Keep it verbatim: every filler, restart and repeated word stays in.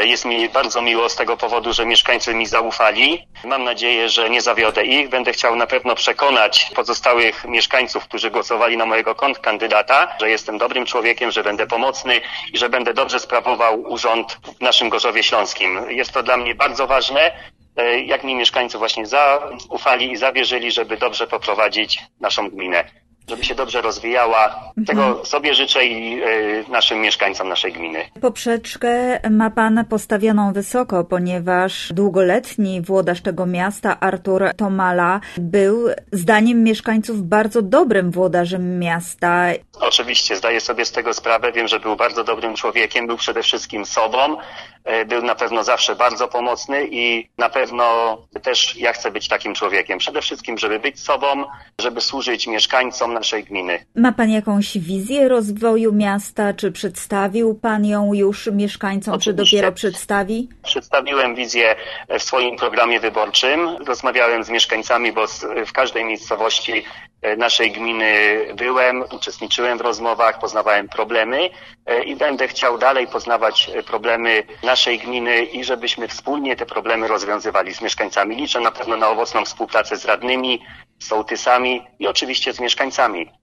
Jest mi bardzo miło z tego powodu, że mieszkańcy mi zaufali. Mam nadzieję, że nie zawiodę ich. Będę chciał na pewno przekonać pozostałych mieszkańców, którzy głosowali na mojego kontrkandydata, że jestem dobrym człowiekiem, że będę pomocny i że będę dobrze sprawował urząd w naszym Gorzowie Śląskim. Jest to dla mnie bardzo ważne, jak mi mieszkańcy właśnie zaufali i zawierzyli, żeby dobrze poprowadzić naszą gminę, żeby się dobrze rozwijała. Tego sobie życzę i y, naszym mieszkańcom naszej gminy. Poprzeczkę ma pan postawioną wysoko, ponieważ długoletni włodarz tego miasta, Artur Tomala, był zdaniem mieszkańców bardzo dobrym włodarzem miasta. Oczywiście, zdaję sobie z tego sprawę. Wiem, że był bardzo dobrym człowiekiem, był przede wszystkim sobą, był na pewno zawsze bardzo pomocny i na pewno też ja chcę być takim człowiekiem. Przede wszystkim, żeby być sobą, żeby służyć mieszkańcom naszej gminy. Ma pan jakąś wizję rozwoju miasta? Czy przedstawił pan ją już mieszkańcom, Oczywiście. czy dopiero przedstawi? Przedstawiłem wizję w swoim programie wyborczym. Rozmawiałem z mieszkańcami, bo w każdej miejscowości naszej gminy byłem, uczestniczyłem w rozmowach, poznawałem problemy i będę chciał dalej poznawać problemy naszej gminy i żebyśmy wspólnie te problemy rozwiązywali z mieszkańcami. Liczę na pewno na owocną współpracę z radnymi, sołtysami i oczywiście z mieszkańcami.